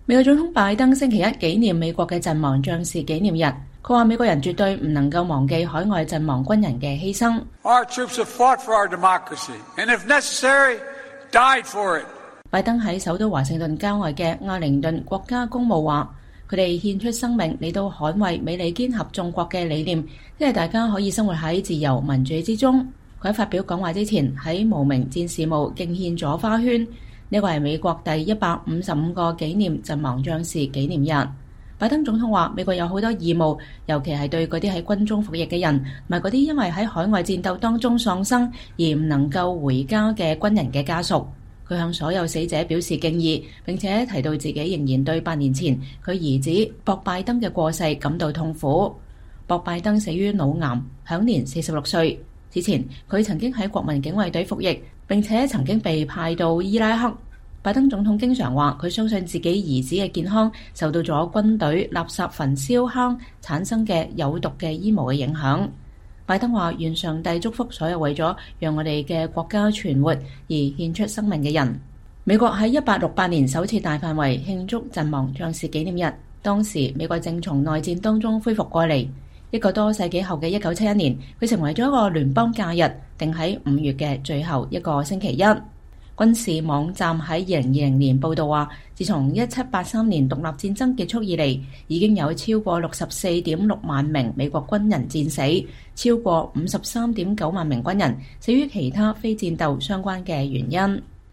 美國總統拜登星期一紀念美國嘅陣亡將士紀念日，佢話美國人絕對唔能夠忘記海外陣亡軍人嘅犧牲。 Our troops have fought for our democracy, and if necessary, died for it. 拜登喺首都華盛頓郊外嘅阿靈頓國家公墓話，佢哋獻出生命嚟到捍衛美利堅合眾國嘅理念，即係大家可以生活喺自由民主之中。佢喺發表講話之前，喺無名戰士墓敬獻咗花圈。呢個係美國第155個紀念陣亡將士紀念日。拜登總統話，美國有好多義務，尤其係對嗰啲喺軍中服役嘅人，同埋嗰啲因為喺海外戰鬥當中喪生而唔能夠回家嘅軍人嘅家屬。佢向所有死者表示敬意，並且提到自己仍然對8年前佢兒子博拜登嘅過世感到痛苦。博拜登死於腦癌，享年46歲。此前佢曾經喺國民警衛隊服役，並且曾經被派到伊拉克。拜登總統經常話，佢相信自己兒子嘅健康受到咗軍隊垃圾焚燒坑產生嘅有毒嘅煙霧嘅影響。拜登話，願上帝祝福所有為咗讓我哋嘅國家存活而獻出生命嘅人。美國喺1868年首次大範圍慶祝陣亡將士紀念日，當時美國正從內戰當中恢復過嚟。一個多世紀後嘅1971年，佢成為咗一個聯邦假日，定喺5月嘅最後一個星期一。軍事網站喺2020年報道話，自從1783年獨立戰爭結束以嚟，已經有超過64.6萬名美國軍人戰死，超過53.9萬名軍人死於其他非戰鬥相關嘅原因。